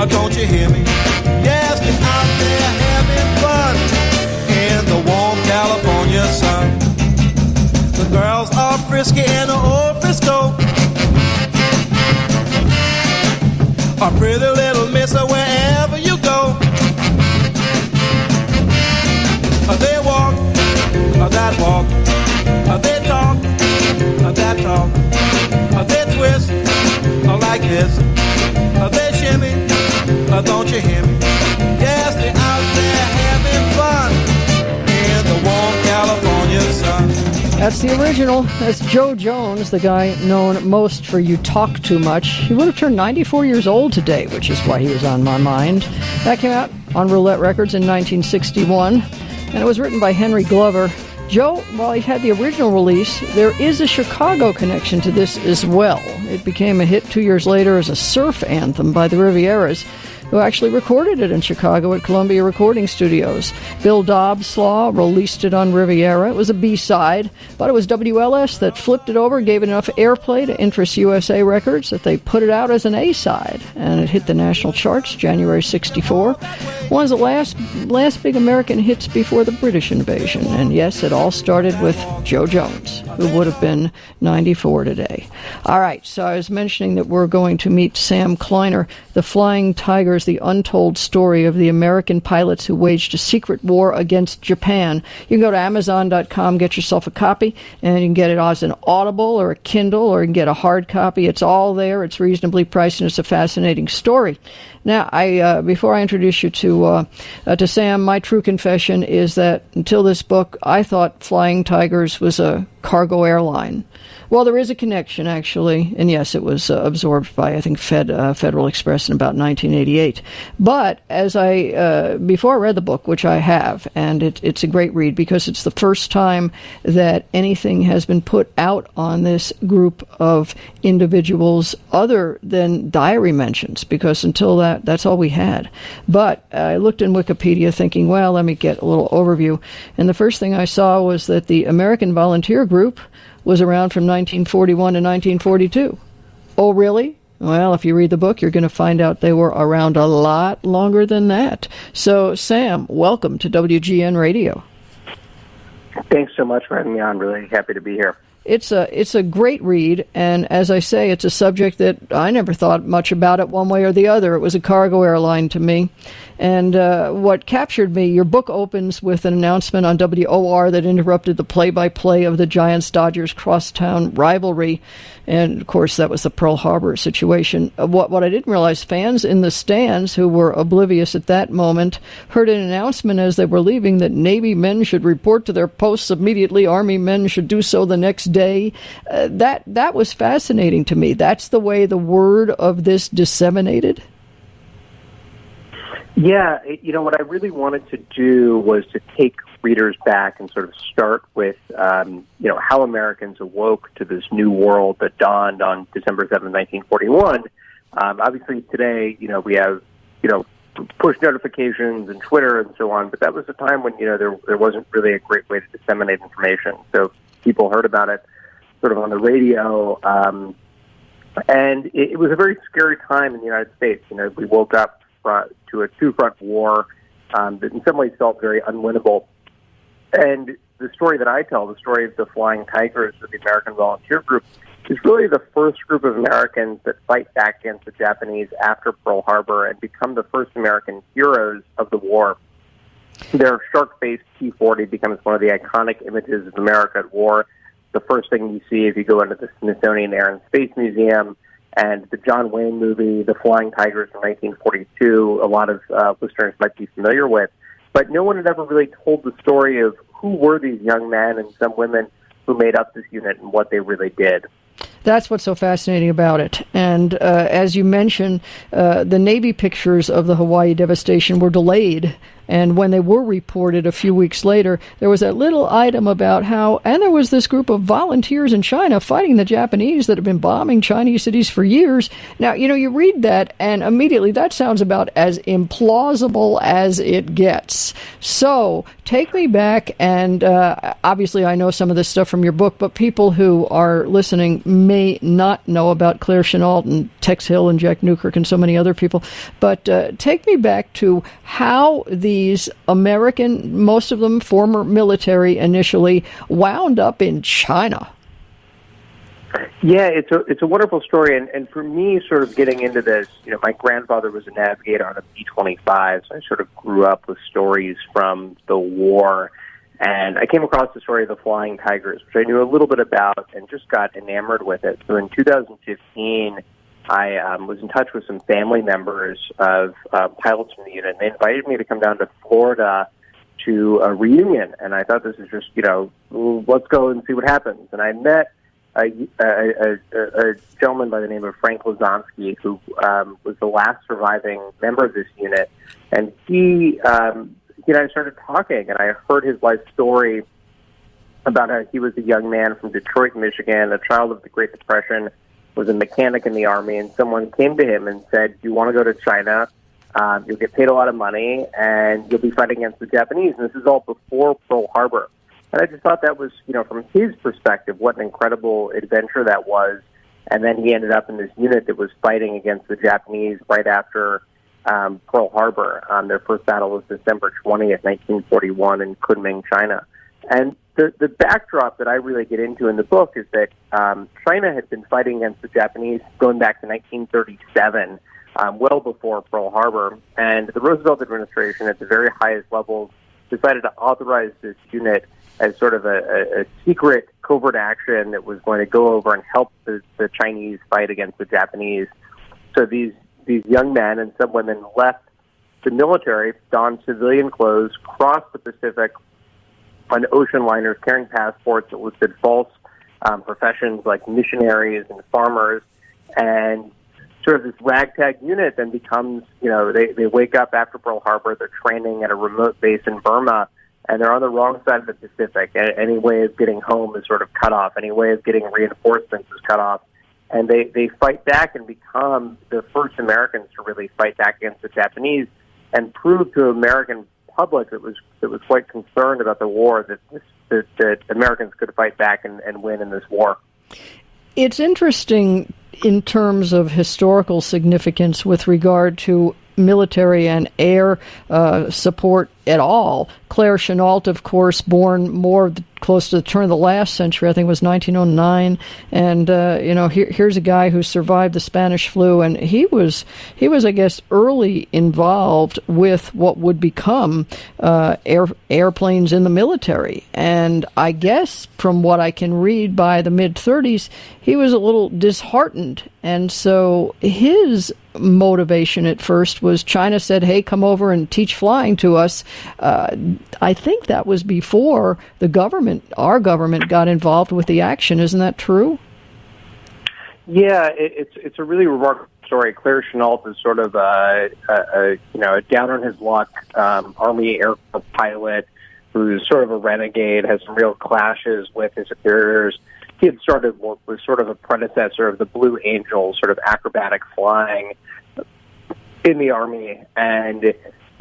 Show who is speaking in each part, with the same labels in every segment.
Speaker 1: Don't you hear me? Yes, they're out there having fun in the warm California sun. The girls are frisky in the old Frisco. A pretty little miss wherever you go. They walk, that walk. They talk, that talk. They twist, like this. They shimmy, don't you hear me? Yes, they're out there having fun in the warm California sun.
Speaker 2: That's the original. That's Joe Jones, the guy known most for You Talk Too Much. He would have turned 94 years old today, which is why he was on my mind. That came out on Roulette Records in 1961, and it was written by Henry Glover. Joe, while he had the original release, there is a Chicago connection to this as well. It became a hit 2 years later as a surf anthem by the Rivieras, who actually recorded it in Chicago at Columbia Recording Studios. Bill Dobslaw released it on Riviera. It was a B-side, but it was WLS that flipped it over, gave it enough airplay to interest USA Records that they put it out as an A-side, and it hit the national charts January 64. One of the last big American hits before the British invasion, and yes, it all started with Joe Jones, who would have been 94 today. All right, so I was mentioning that we're going to meet Sam Kleiner, the Flying Tigers, the untold story of the American pilots who waged a secret war against Japan. You can go to Amazon.com, get yourself a copy, and you can get it as an Audible or a Kindle, or you can get a hard copy. It's all there. It's reasonably priced, and it's a fascinating story. Now, before I introduce you to Sam, my true confession is that until this book, I thought Flying Tigers was a cargo airline. Well, there is a connection, actually, and yes, it was absorbed by, I think, Federal Express in about 1988. But before I read the book, which I have, and it's a great read because it's the first time that anything has been put out on this group of individuals other than diary mentions, because until that's all we had. But I looked in Wikipedia thinking, well, let me get a little overview, and the first thing I saw was that the American Volunteer Group was around from 1941 to 1942. Oh, really? Well, if you read the book, you're going to find out they were around a lot longer than that. So, Sam, welcome to WGN Radio.
Speaker 3: Thanks so much for having me on. Really happy to be here.
Speaker 2: It's a great read, and as I say, it's a subject that I never thought much about it one way or the other. It was a cargo airline to me. And what captured me, your book opens with an announcement on WOR that interrupted the play-by-play of the Giants-Dodgers crosstown rivalry. And, of course, that was the Pearl Harbor situation. What I didn't realize, fans in the stands who were oblivious at that moment heard an announcement as they were leaving that Navy men should report to their posts immediately, Army men should do so the next day. That was fascinating to me. That's the way the word of this disseminated?
Speaker 3: Yeah, what I really wanted to do was to take readers back and sort of start with, how Americans awoke to this new world that dawned on December 7, 1941. Obviously, today, we have, push notifications and Twitter and so on, but that was a time when, there wasn't really a great way to disseminate information. So people heard about it sort of on the radio, and it was a very scary time in the United States. We woke up to a two-front war that in some ways felt very unwinnable. And the story that I tell, the story of the Flying Tigers of the American Volunteer Group, is really the first group of Americans that fight back against the Japanese after Pearl Harbor and become the first American heroes of the war. Their shark-faced T-40 becomes one of the iconic images of America at war. The first thing you see if you go into the Smithsonian Air and Space Museum. And the John Wayne movie, The Flying Tigers from 1942, a lot of listeners might be familiar with. But no one had ever really told the story of who were these young men and some women who made up this unit and what they really did.
Speaker 2: That's what's so fascinating about it. And as you mentioned, the Navy pictures of the Hawaii devastation were delayed And when they were reported a few weeks later, there was that little item about how, and there was this group of volunteers in China fighting the Japanese that have been bombing Chinese cities for years. Now, you read that, and immediately that sounds about as implausible as it gets. So, take me back, and obviously I know some of this stuff from your book, but people who are listening may not know about Claire Chennault and Tex Hill and Jack Newkirk and so many other people. But take me back to how these American, most of them former military initially, wound up in China.
Speaker 3: Yeah, it's a wonderful story, and for me, sort of getting into this, my grandfather was a navigator on a B-25, so I sort of grew up with stories from the war, and I came across the story of the Flying Tigers, which I knew a little bit about and just got enamored with it. So in 2015, I was in touch with some family members of pilots from the unit, and they invited me to come down to Florida to a reunion, and I thought this is just, let's go and see what happens. And I met a gentleman by the name of Frank Lazonsky, who was the last surviving member of this unit, and he and I started talking, and I heard his life story about how he was a young man from Detroit, Michigan, a child of the Great Depression, was a mechanic in the Army, and someone came to him and said, "Do you want to go to China? You'll get paid a lot of money, and you'll be fighting against the Japanese." And this is all before Pearl Harbor. And I just thought that was, from his perspective, what an incredible adventure that was. And then he ended up in this unit that was fighting against the Japanese right after Pearl Harbor. Their first battle was December 20th, 1941 in Kunming, China. And the backdrop that I really get into in the book is that China had been fighting against the Japanese going back to 1937, well before Pearl Harbor. And the Roosevelt administration at the very highest levels decided to authorize this unit as sort of a secret covert action that was going to go over and help the Chinese fight against the Japanese. So these young men and some women left the military, donned civilian clothes, crossed the Pacific on ocean liners carrying passports that listed false professions like missionaries and farmers, and sort of this ragtag unit then becomes, they wake up after Pearl Harbor, they're training at a remote base in Burma, and they're on the wrong side of the Pacific. Any way of getting home is sort of cut off. Any way of getting reinforcements is cut off. And they fight back and become the first Americans to really fight back against the Japanese and prove to American public that was quite concerned about the war that Americans could fight back and win in this war.
Speaker 2: It's interesting in terms of historical significance with regard to military and air support at all. Claire Chennault, of course, born more close to the turn of the last century, I think it was 1909, and here's a guy who survived the Spanish flu, and he was, I guess, early involved with what would become airplanes in the military. And I guess from what I can read, by the mid-30s, he was a little disheartened, and so his motivation at first was China said, "Hey, come over and teach flying to us." I think that was before our government got involved with the action. Isn't that true?
Speaker 3: Yeah, it's a really remarkable story. Claire Chennault is sort of a down on his luck Army Air Corps pilot who's sort of a renegade, has some real clashes with his superiors. He had started work with sort of a predecessor of the Blue Angels, sort of acrobatic flying in the Army, and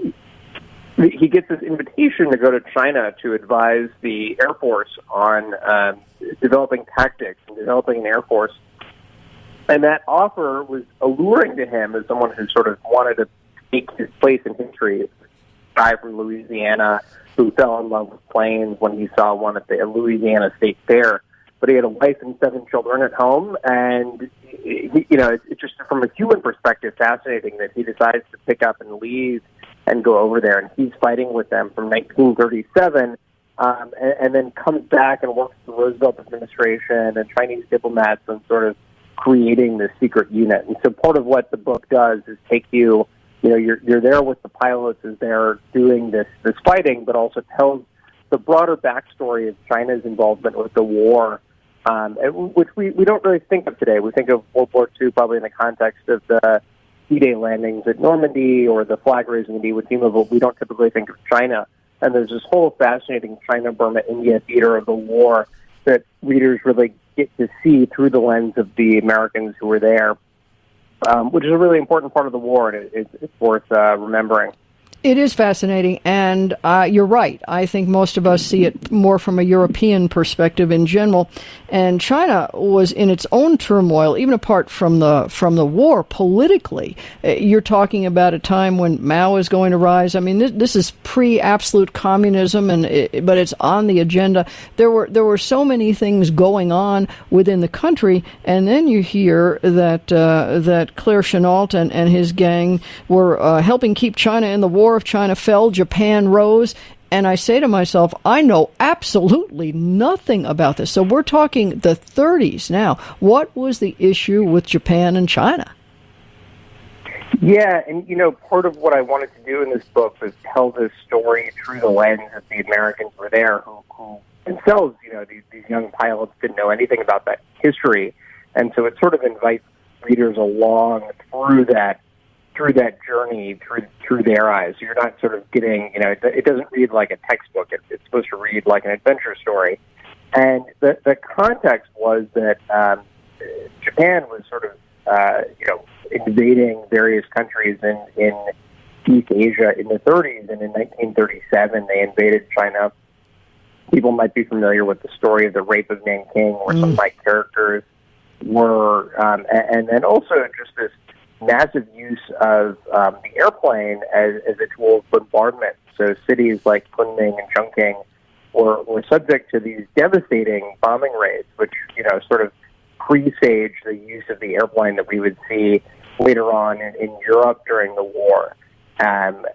Speaker 3: he gets this invitation to go to China to advise the Air Force on developing tactics and developing an Air Force. And that offer was alluring to him as someone who sort of wanted to make his place in history. A guy from Louisiana who fell in love with planes when he saw one at the Louisiana State Fair. But he had a wife and 7 children at home, and it's just from a human perspective fascinating that he decides to pick up and leave and go over there, and he's fighting with them from 1937, and then comes back and works with the Roosevelt administration and Chinese diplomats on sort of creating this secret unit. And so part of what the book does is take you're there with the pilots as they're doing this fighting, but also tells the broader backstory of China's involvement with the war, which we don't really think of today. We think of World War II probably in the context of the D-Day landings at Normandy or the flag raising at Iwo Jima, but we don't typically think of China. And there's this whole fascinating China-Burma-India theater of the war that readers really get to see through the lens of the Americans who were there, which is a really important part of the war, and it's worth remembering.
Speaker 2: It is fascinating, and you're right. I think most of us see it more from a European perspective in general. And China was in its own turmoil, even apart from the war politically. You're talking about a time when Mao is going to rise. I mean, this is pre-absolute communism, but it's on the agenda. There were so many things going on within the country, and then you hear that Claire Chennault and his gang were helping keep China in the war. If China fell, Japan rose. And I say to myself, I know absolutely nothing about this. So we're talking the 30s now. What was the issue with Japan and China?
Speaker 3: Yeah, and, part of what I wanted to do in this book was tell this story through the lens of the Americans who were there, who themselves, these young pilots didn't know anything about that history. And so it sort of invites readers along through that journey through their eyes. So you're not sort of getting, it doesn't read like a textbook. It's supposed to read like an adventure story. And the context was that Japan was sort of, invading various countries in East Asia in the 30s. And in 1937, they invaded China. People might be familiar with the story of the Rape of Nanking, where some of my characters were, and then also just this massive use of the airplane as a tool of bombardment. So cities like Kunming and Chongqing were subject to these devastating bombing raids, which, sort of presage the use of the airplane that we would see later on in Europe during the war. And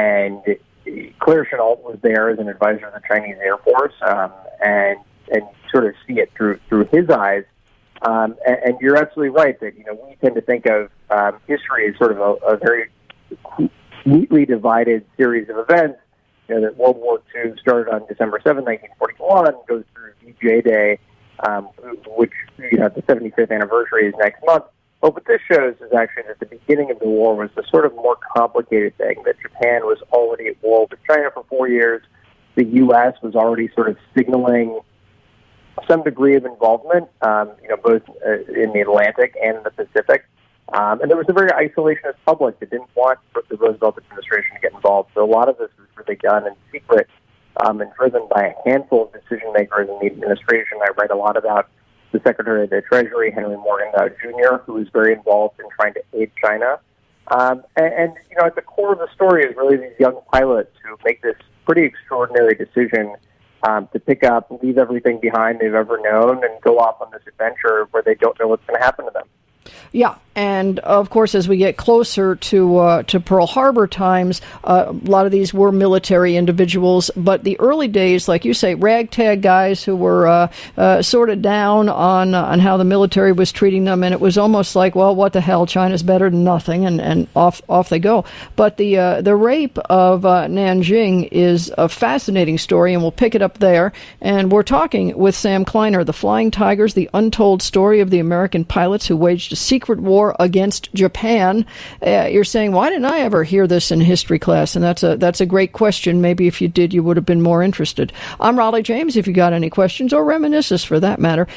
Speaker 3: Claire Chennault was there as an advisor of the Chinese Air Force, and sort of see it through his eyes. And you're absolutely right that, we tend to think of history as sort of a very neatly divided series of events. That World War II started on December 7, 1941, goes through VJ Day, which, the 75th anniversary is next month. But what this shows is actually that the beginning of the war was the sort of more complicated thing, that Japan was already at war with China for 4 years. The U.S. was already sort of signaling some degree of involvement, both in the Atlantic and the Pacific. And there was a very isolationist public that didn't want the Roosevelt administration to get involved. So a lot of this was really done in secret and driven by a handful of decision makers in the administration. I write a lot about the Secretary of the Treasury, Henry Morgenthau Jr., who was very involved in trying to aid China. And at the core of the story is really these young pilots who make this pretty extraordinary decision to pick up, leave everything behind they've ever known, and go off on this adventure where they don't know what's going to happen to them.
Speaker 2: Yeah, and of course, as we get closer to Pearl Harbor times, a lot of these were military individuals. But the early days, like you say, ragtag guys who were sort of down on how the military was treating them, and it was almost like, well, what the hell? China's better than nothing, and off they go. But the rape of Nanjing is a fascinating story, and we'll pick it up there. And we're talking with Sam Kleiner, The Flying Tigers: The Untold Story of the American Pilots Who Waged a Secret War Against Japan. You're saying, why didn't I ever hear this in history class? And that's a great question. Maybe if you did, you would have been more interested. I'm Raleigh James. If you got any questions, or reminiscences for that matter.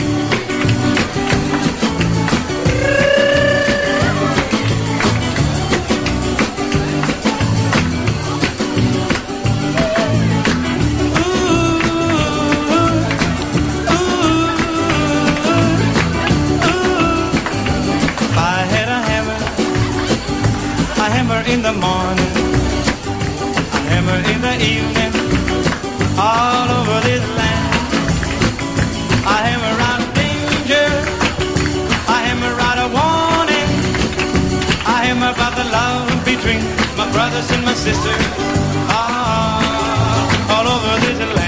Speaker 1: In the morning, a hammer in the evening, all over this land. I hammer out danger, I hammer out a warning, I hammer about the love between my brothers and my sisters, all over this land.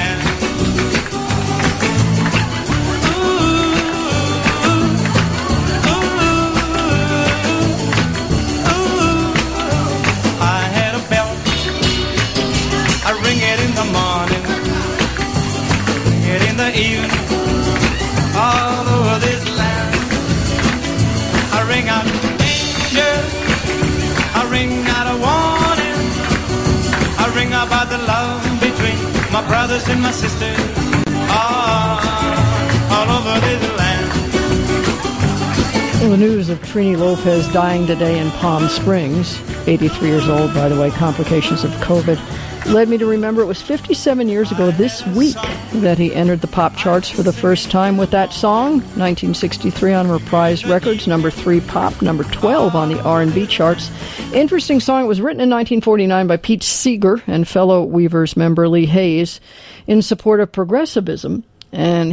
Speaker 1: Evening, all over this land, I ring out danger, bring about the love between my brothers and my sisters all over this land.
Speaker 2: Well, the news of Trini Lopez dying today in Palm Springs, 83 years old, by the way, complications of COVID, led me to remember it was 57 years ago this week that he entered the pop charts for the first time with that song, 1963 on Reprise Records, number 3 pop, number 12 on the R&B charts. Interesting song. It was written in 1949 by Pete Seeger and fellow Weavers member Lee Hayes in support of progressivism. And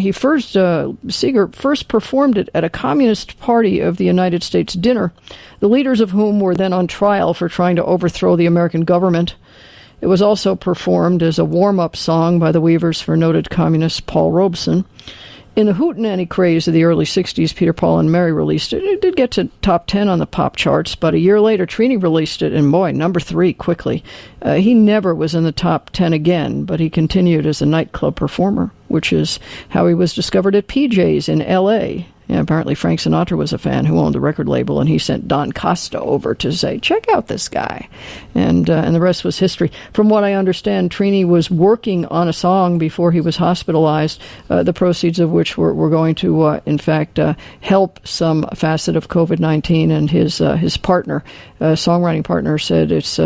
Speaker 2: Seeger first performed it at a Communist Party of the United States dinner, the leaders of whom were then on trial for trying to overthrow the American government. It was also performed as a warm-up song by the Weavers for noted communist Paul Robeson. In the hootenanny craze of the early 60s, Peter, Paul, and Mary released it. It did get to top 10 on the pop charts, but a year later, Trini released it, and boy, number 3 quickly. He never was in the top 10 again, but he continued as a nightclub performer, which is how he was discovered at PJ's in L.A., Yeah, apparently Frank Sinatra was a fan who owned the record label, and he sent Don Costa over to say, check out this guy. And the rest was history. From what I understand, Trini was working on a song before he was hospitalized, the proceeds of which were going to, in fact, help some facet of COVID-19. And his partner, songwriting partner, said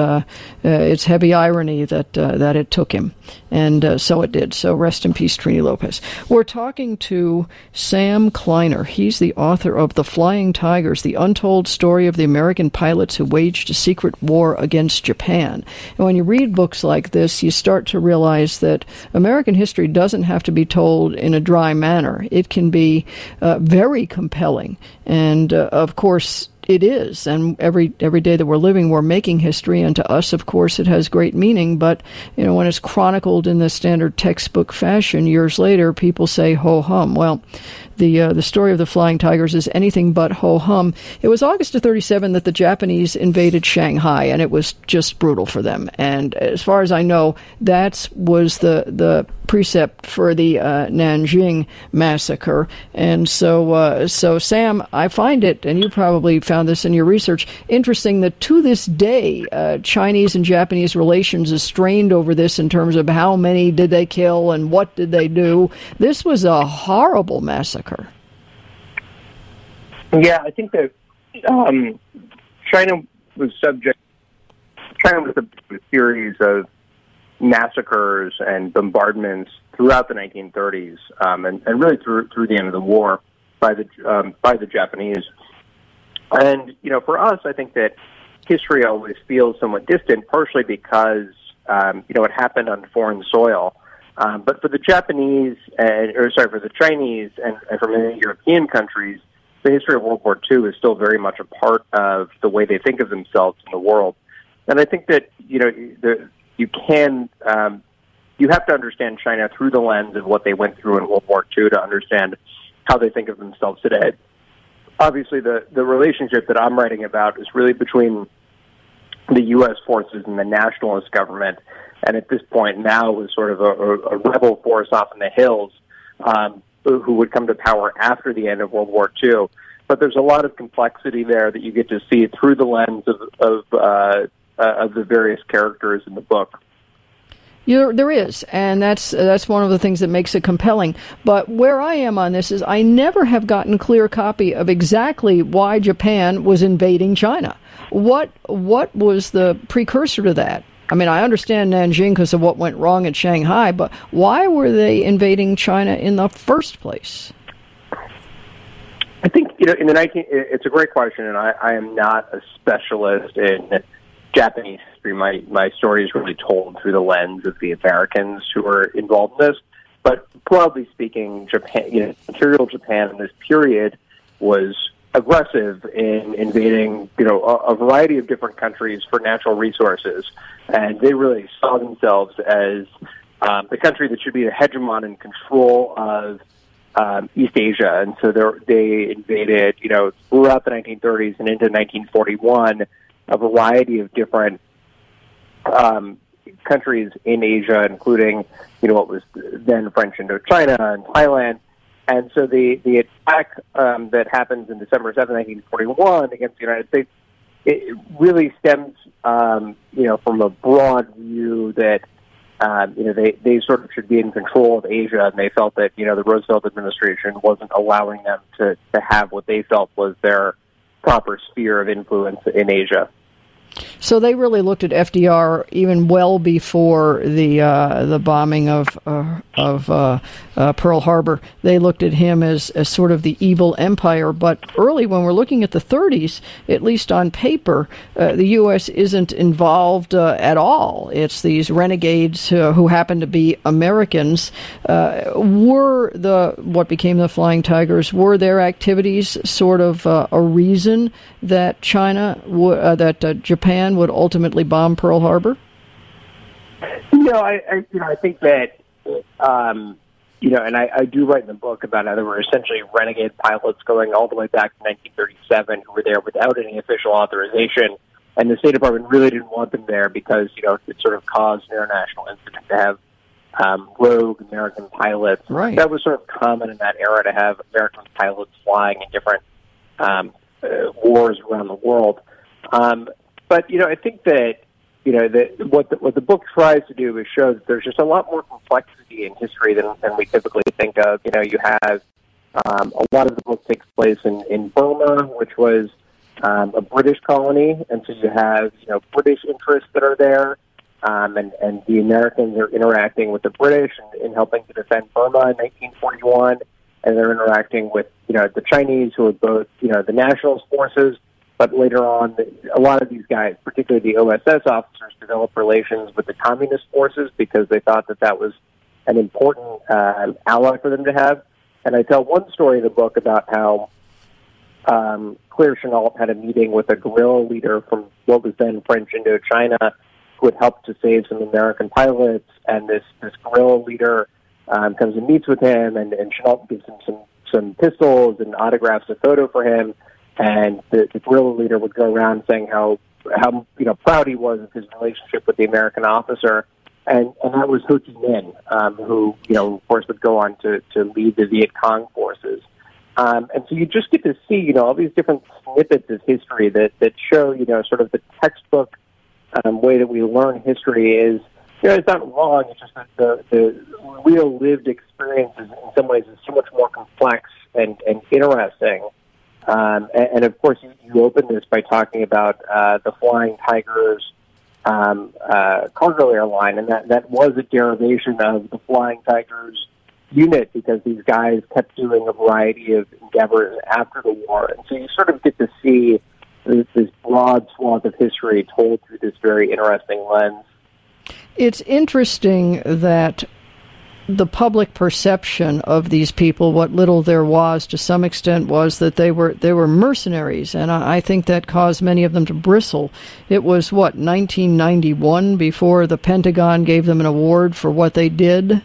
Speaker 2: it's heavy irony that it took him. And so it did. So rest in peace, Trini Lopez. We're talking to Sam Kleiner. He's the author of The Flying Tigers, the untold story of the American pilots who waged a secret war against Japan. And when you read books like this, you start to realize that American history doesn't have to be told in a dry manner. It can be very compelling. And, of course, it is, and every day that we're living, we're making history, and to us, of course, it has great meaning, but, when it's chronicled in the standard textbook fashion, years later, people say, ho-hum. Well, the story of the Flying Tigers is anything but ho-hum. It was August of 1937 that the Japanese invaded Shanghai, and it was just brutal for them. And as far as I know, that was the precept for the Nanjing massacre. And so Sam, I find it, and you probably found this in your research, interesting that to this day, Chinese and Japanese relations is strained over this in terms of how many did they kill and what did they do. This was a horrible massacre.
Speaker 3: Yeah, I think that China was subject to a series of massacres and bombardments throughout the 1930s, and really through the end of the war by the Japanese. And for us, I think that history always feels somewhat distant, partially because it happened on foreign soil. But for the Japanese, for the Chinese, and for many European countries, the history of World War II is still very much a part of the way they think of themselves in the world. And I think that you have to understand China through the lens of what they went through in World War II to understand how they think of themselves today. Obviously, the relationship that I'm writing about is really between the U.S. forces and the nationalist government, and at this point now was sort of a rebel force off in the hills who would come to power after the end of World War II. But there's a lot of complexity there that you get to see through the lens of the various characters in the book.
Speaker 2: There is, and that's one of the things that makes it compelling. But where I am on this is I never have gotten a clear copy of exactly why Japan was invading China. What was the precursor to that? I mean, I understand Nanjing because of what went wrong at Shanghai, but why were they invading China in the first place?
Speaker 3: I think it's a great question, and I am not a specialist in Japanese history. My story is really told through the lens of the Americans who were involved in this. But broadly speaking, Japan, Imperial Japan in this period was aggressive in invading, a variety of different countries for natural resources, and they really saw themselves as the country that should be the hegemon and control of East Asia, and so they invaded, throughout the 1930s and into 1941. A variety of different countries in Asia, including, what was then French Indochina and Thailand. And so the attack that happens in December 7, 1941 against the United States it really stems, from a broad view that, they sort of should be in control of Asia, and they felt that, the Roosevelt administration wasn't allowing them to have what they felt was their proper sphere of influence in Asia.
Speaker 2: So they really looked at FDR even well before the bombing of Pearl Harbor. They looked at him as sort of the evil empire. But early, when we're looking at the 30s, at least on paper, the U.S. isn't involved at all. It's these renegades who happen to be Americans. Were what became the Flying Tigers, were their activities sort of a reason that Japan would ultimately bomb Pearl Harbor?
Speaker 3: I think that, and I do write in the book about how there were essentially renegade pilots going all the way back to 1937 who were there without any official authorization, and the State Department really didn't want them there because, it sort of caused an international incident to have rogue American pilots.
Speaker 2: Right.
Speaker 3: That was sort of common in that era to have American pilots flying in different wars around the world. But I think that what the book tries to do is show that there's just a lot more complexity in history than we typically think of. You have a lot of the book takes place in Burma, which was a British colony, and so you have British interests that are there, and the Americans are interacting with the British in helping to defend Burma in 1941, and they're interacting with the Chinese, who are both the nationalist forces. But later on, a lot of these guys, particularly the OSS officers, developed relations with the communist forces because they thought that was an important ally for them to have. And I tell one story in the book about how Claire Chennault had a meeting with a guerrilla leader from what was then French Indochina who had helped to save some American pilots. And this guerrilla leader comes and meets with him, and Chennault gives him some pistols and autographs a photo for him. And the guerrilla leader would go around saying how proud he was of his relationship with the American officer, and that was Ho Chi Minh, who of course would go on to lead the Viet Cong forces. And so you just get to see all these different snippets of history that show sort of the textbook way that we learn history is it's not wrong. It's just that the real lived experiences in some ways is so much more complex and interesting. And of course, you open this by talking about the Flying Tigers cargo airline, and that was a derivation of the Flying Tigers unit because these guys kept doing a variety of endeavors after the war. And so you sort of get to see this broad swath of history told through this very interesting lens.
Speaker 2: It's interesting that the public perception of these people, what little there was to some extent, was that they were mercenaries, and I think that caused many of them to bristle. It was, 1991 before the Pentagon gave them an award for what they did?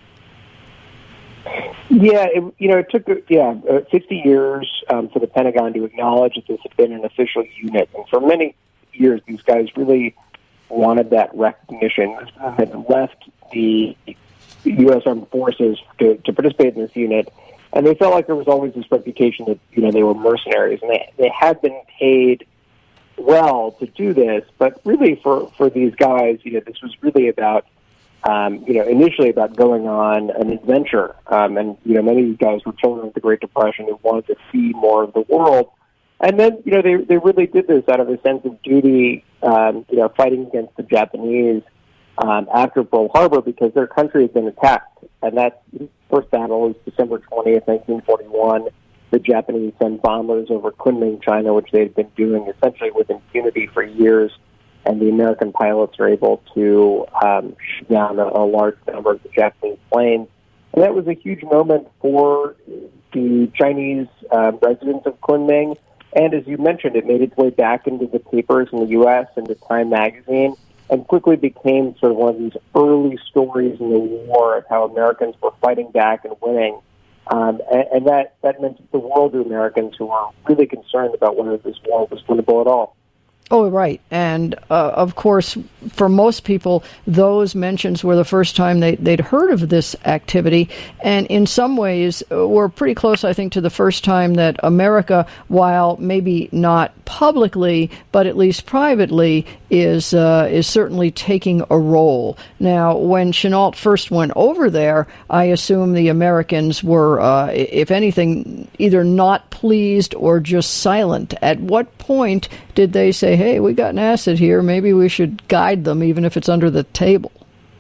Speaker 3: Yeah, it took 50 years for the Pentagon to acknowledge that this had been an official unit, and for many years these guys really wanted that recognition. They had left the U.S. Armed Forces to participate in this unit, and they felt like there was always this reputation that they were mercenaries, and they had been paid well to do this. But really, for these guys, this was really about initially about going on an adventure, and many of these guys were children of the Great Depression who wanted to see more of the world, and then they really did this out of a sense of duty, fighting against the Japanese. After Pearl Harbor, because their country had been attacked. And that first battle was December 20th, 1941. The Japanese sent bombers over Kunming, China, which they had been doing essentially with impunity for years. And the American pilots were able to shoot down a large number of the Japanese planes. And that was a huge moment for the Chinese residents of Kunming. And as you mentioned, it made its way back into the papers in the U.S., into Time magazine, and quickly became sort of one of these early stories in the war of how Americans were fighting back and winning. And that meant the world to Americans who were really concerned about whether this war was winnable at all.
Speaker 2: Oh, right. And, of course, for most people, those mentions were the first time they'd heard of this activity. And in some ways, we're pretty close, I think, to the first time that America, while maybe not publicly, but at least privately, is certainly taking a role. Now, when Chennault first went over there, I assume the Americans were, if anything, either not pleased or just silent. At what point did they say, hey, we got an asset here, maybe we should guide them even if it's under the table?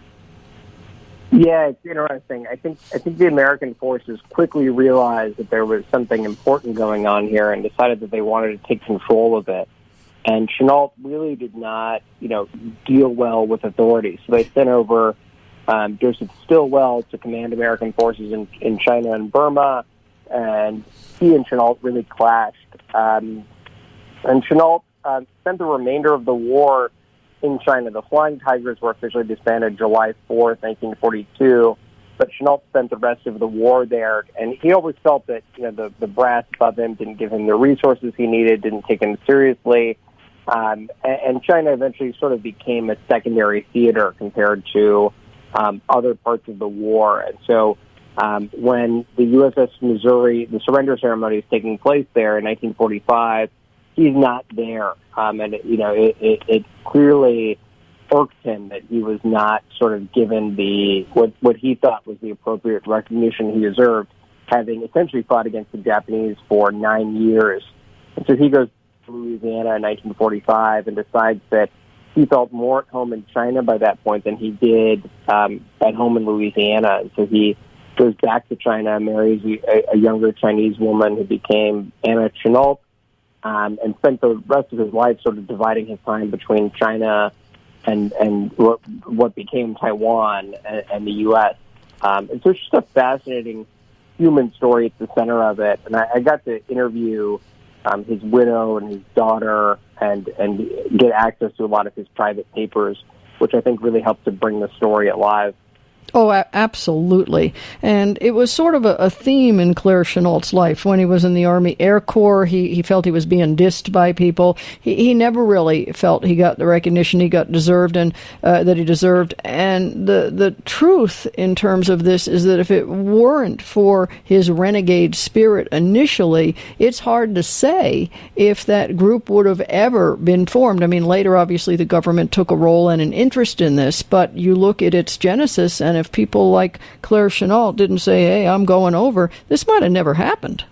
Speaker 3: Yeah, it's interesting. I think the American forces quickly realized that there was something important going on here and decided that they wanted to take control of it. And Chennault really did not, deal well with authorities. So they sent over Joseph Stilwell to command American forces in China and Burma, and he and Chennault really clashed. And Chennault spent the remainder of the war in China. The Flying Tigers were officially disbanded July 4th, 1942, but Chennault spent the rest of the war there. And he always felt that the brass above him didn't give him the resources he needed, didn't take him seriously. And China eventually sort of became a secondary theater compared to other parts of the war. And so when the USS Missouri, the surrender ceremony is taking place there in 1945, he's not there. And it clearly irked him that he was not sort of given what he thought was the appropriate recognition he deserved, having essentially fought against the Japanese for 9 years. And so he goes to Louisiana in 1945 and decides that he felt more at home in China by that point than he did at home in Louisiana. And so he goes back to China, marries a younger Chinese woman who became Anna Chennault, and spent the rest of his life sort of dividing his time between China and what became Taiwan and the U.S. And so it's just a fascinating human story at the center of it. And I got to interview his widow and his daughter and get access to a lot of his private papers, which I think really helped to bring the story alive.
Speaker 2: Oh, absolutely. And it was sort of a theme in Claire Chennault's life. When he was in the Army Air Corps, he felt he was being dissed by people. He never really felt he got the recognition he deserved. And the truth in terms of this is that if it weren't for his renegade spirit initially, it's hard to say if that group would have ever been formed. I mean, later, obviously, the government took a role and an interest in this, but you look at its genesis, and if people like Claire Chennault didn't say, hey, I'm going over, this might have never happened.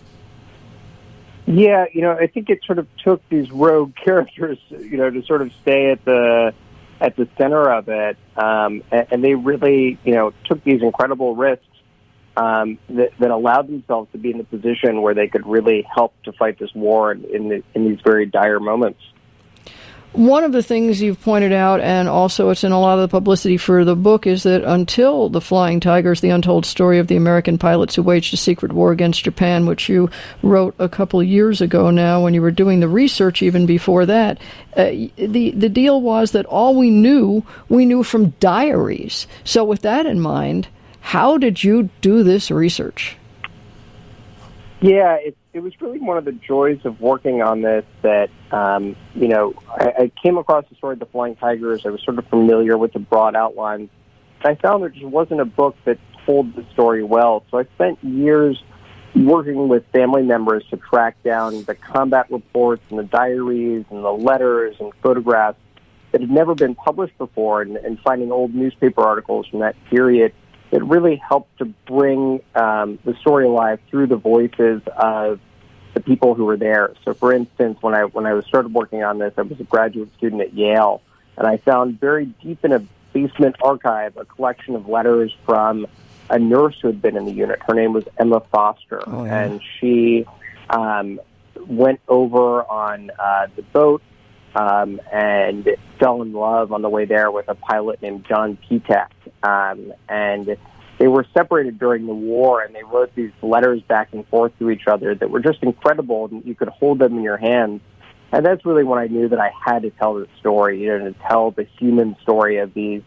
Speaker 3: Yeah, I think it sort of took these rogue characters, to sort of stay at the center of it. And they really, took these incredible risks that allowed themselves to be in a position where they could really help to fight this war in these very dire moments.
Speaker 2: One of the things you've pointed out, and also it's in a lot of the publicity for the book, is that until the Flying Tigers, the untold story of the American pilots who waged a secret war against Japan, which you wrote a couple of years ago now when you were doing the research even before that, the deal was that all we knew from diaries. So with that in mind, how did you do this research?
Speaker 3: Yeah, it was really one of the joys of working on this that, I came across the story of the Flying Tigers. I was sort of familiar with the broad outlines. I found there just wasn't a book that told the story well. So I spent years working with family members to track down the combat reports and the diaries and the letters and photographs that had never been published before, and finding old newspaper articles from that period. It really helped to bring the story alive through the voices of the people who were there. So, for instance, when I started working on this, I was a graduate student at Yale, and I found very deep in a basement archive a collection of letters from a nurse who had been in the unit. Her name was Emma Foster, and she went over on the boat and fell in love on the way there with a pilot named John Petak. And they were separated during the war, and they wrote these letters back and forth to each other that were just incredible, and you could hold them in your hands. And that's really when I knew that I had to tell this story, to tell the human story of these,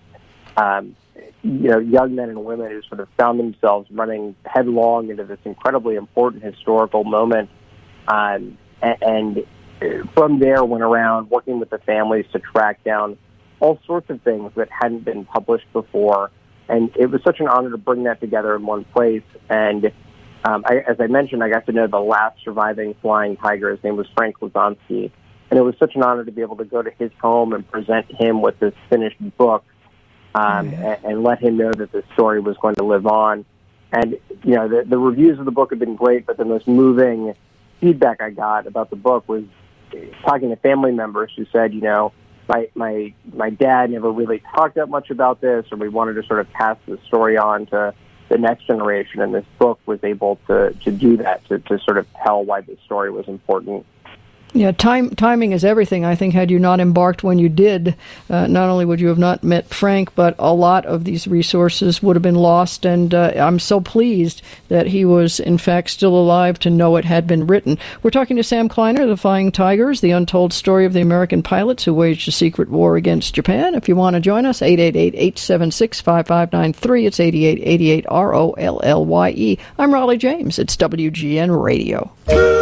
Speaker 3: young men and women who sort of found themselves running headlong into this incredibly important historical moment. And from there, went around working with the families to track down all sorts of things that hadn't been published before. And it was such an honor to bring that together in one place. And as I mentioned, I got to know the last surviving flying tiger. His name was Frank Lozanski. And it was such an honor to be able to go to his home and present him with this finished book and let him know that this story was going to live on. And, you know, the reviews of the book have been great, but the most moving feedback I got about the book was talking to family members who said, you know, my dad never really talked that much about this, or we wanted to sort of pass the story on to the next generation, and this book was able to do that, to sort of tell why this story was important.
Speaker 2: Yeah, timing is everything. I think had you not embarked when you did, not only would you have not met Frank, but a lot of these resources would have been lost. And I'm so pleased that he was, in fact, still alive to know it had been written. We're talking to Sam Kleiner, The Flying Tigers, the untold story of the American pilots who waged a secret war against Japan. If you want to join us, 888-876-5593. It's 8888 ROLLYE. I'm Raleigh James. It's WGN Radio.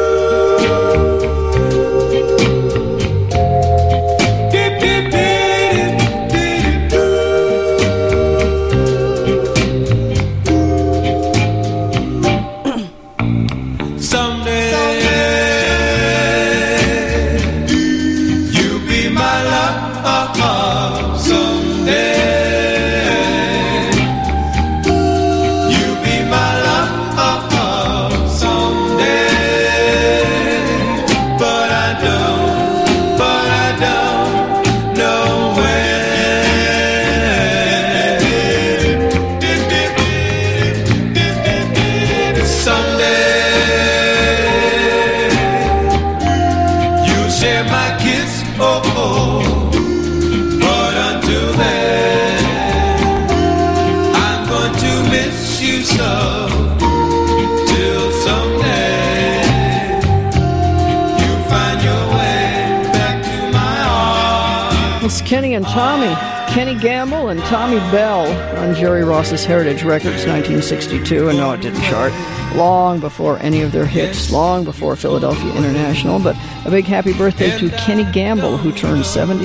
Speaker 2: Kenny and Tommy, Kenny Gamble and Tommy Bell on Jerry Ross's Heritage Records, 1962. And no, it didn't chart. Long before any of their hits, long before Philadelphia International. But a big happy birthday to Kenny Gamble, who turned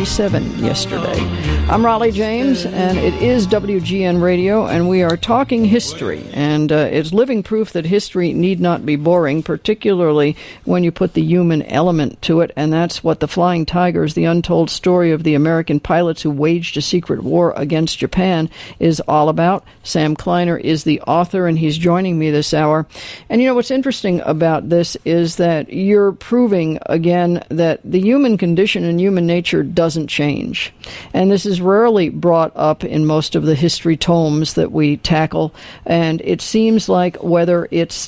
Speaker 2: 77 yesterday. I'm Raleigh James, and it is WGN Radio, and we are talking history. And it's living proof that history need not be boring, particularly when you put the human element to it. And that's what The Flying Tigers, the untold story of the American pilots who waged a secret war against Japan, is all about. Sam Kleiner is the author, and he's joining me this hour. And you know what's interesting about this is that you're proving again that the human condition and human nature doesn't change. And this is rarely brought up in most of the history tomes that we tackle. And it seems like whether it's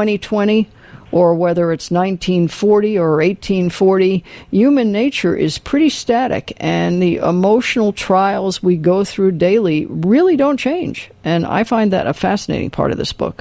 Speaker 2: 2020 or whether it's 1940 or 1840, human nature is pretty static, and the emotional trials we go through daily really don't change. And I find that a fascinating part of this book.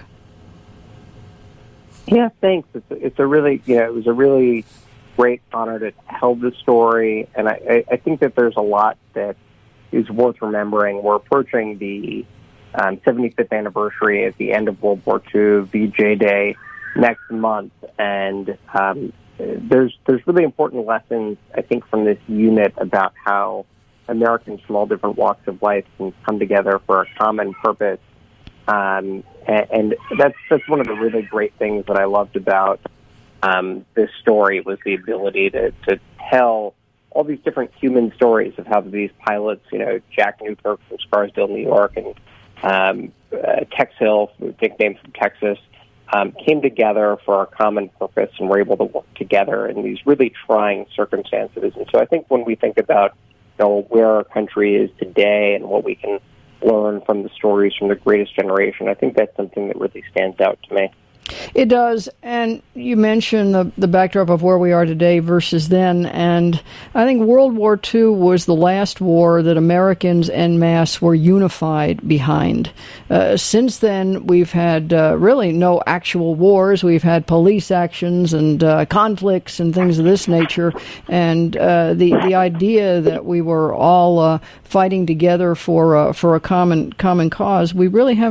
Speaker 3: Yeah, thanks. It's a really, it was a really great honor to tell this story, and I think that there's a lot that is worth remembering. We're approaching the 75th anniversary at the end of World War II, VJ Day, next month, and there's really important lessons, I think, from this unit about how Americans from all different walks of life can come together for a common purpose. And that's one of the really great things that I loved about this story, was the ability to tell all these different human stories of how these pilots, Jack Newkirk from Scarsdale, New York, and Tex Hill, nicknamed from Texas, came together for a common purpose and were able to work together in these really trying circumstances. And so I think when we think about where our country is today and what we can learn from the stories from the greatest generation, I think that's something that really stands out to me.
Speaker 2: It does, and you mentioned the backdrop of where we are today versus then, and I think World War II was the last war that Americans en masse were unified behind. Since then, we've had really no actual wars. We've had police actions and conflicts and things of this nature, and the idea that we were all fighting together for a common cause, we really haven't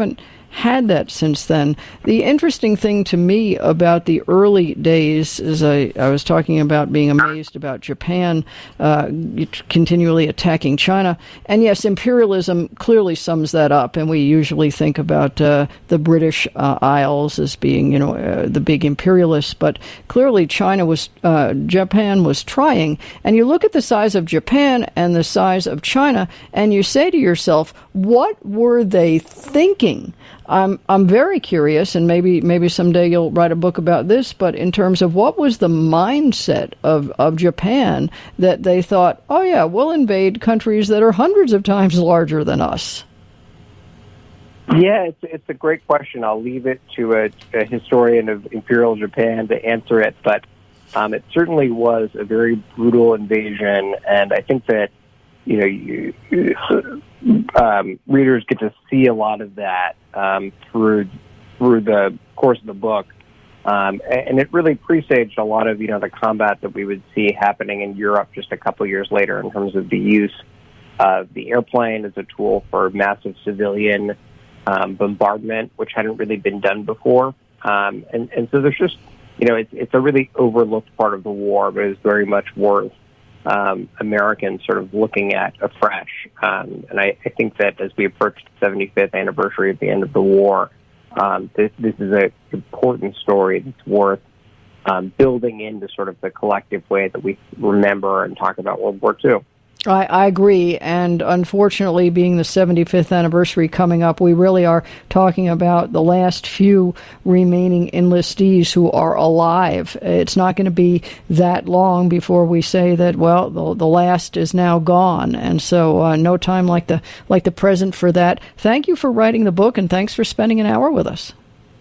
Speaker 2: had that since then. The interesting thing to me about the early days is I was talking about being amazed about Japan continually attacking China. And yes, imperialism clearly sums that up. And we usually think about the British Isles as being, the big imperialists. But clearly Japan was trying. And you look at the size of Japan and the size of China, and you say to yourself, what were they thinking? I'm very curious, and maybe someday you'll write a book about this, but in terms of what was the mindset of Japan that they thought, oh yeah, we'll invade countries that are hundreds of times larger than us?
Speaker 3: Yeah, it's a great question. I'll leave it to a historian of Imperial Japan to answer it, but it certainly was a very brutal invasion, and I think that readers get to see a lot of that through the course of the book, and it really presaged a lot of the combat that we would see happening in Europe just a couple years later in terms of the use of the airplane as a tool for massive civilian bombardment, which hadn't really been done before, and so there's just it's a really overlooked part of the war, but it's very much worth Americans sort of looking at afresh. And I think that as we approach the 75th anniversary of the end of the war, this is an important story that's worth building into sort of the collective way that we remember and talk about World War II.
Speaker 2: I agree, and unfortunately, being the 75th anniversary coming up, we really are talking about the last few remaining enlistees who are alive. It's not going to be that long before we say that, well, the last is now gone, and so no time like the present for that. Thank you for writing the book, and thanks for spending an hour with us.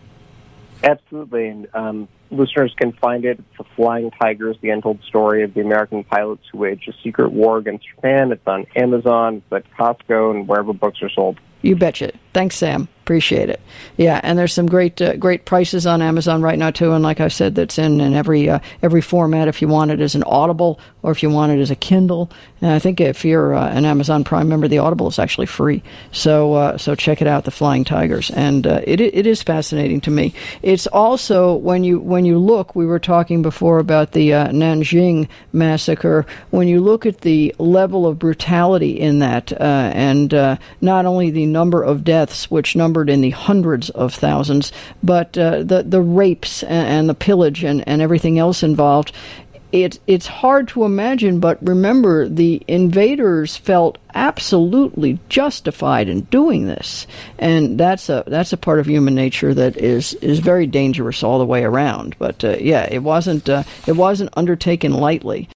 Speaker 3: Absolutely, and listeners can find it. It's The Flying Tigers, the untold story of the American pilots who waged a secret war against Japan. It's on Amazon, it's at Costco, and wherever books are sold. You betcha. Thanks, Sam. Appreciate it. Yeah, and there's some great prices on Amazon right now, too. And like I said, that's in every format if you want it as an Audible or if you want it as a Kindle. And I think if you're an Amazon Prime member, the Audible is actually free. So check it out, The Flying Tigers. And it is fascinating to me. It's also, when you look, we were talking before about the Nanjing massacre, when you look at the level of brutality in that, and not only the number of deaths, which numbered in the hundreds of thousands, but the rapes and the pillage and everything else involved, it's hard to imagine, but remember, the invaders felt absolutely justified in doing this, and that's a part of human nature that is very dangerous all the way around. But it wasn't undertaken lightly.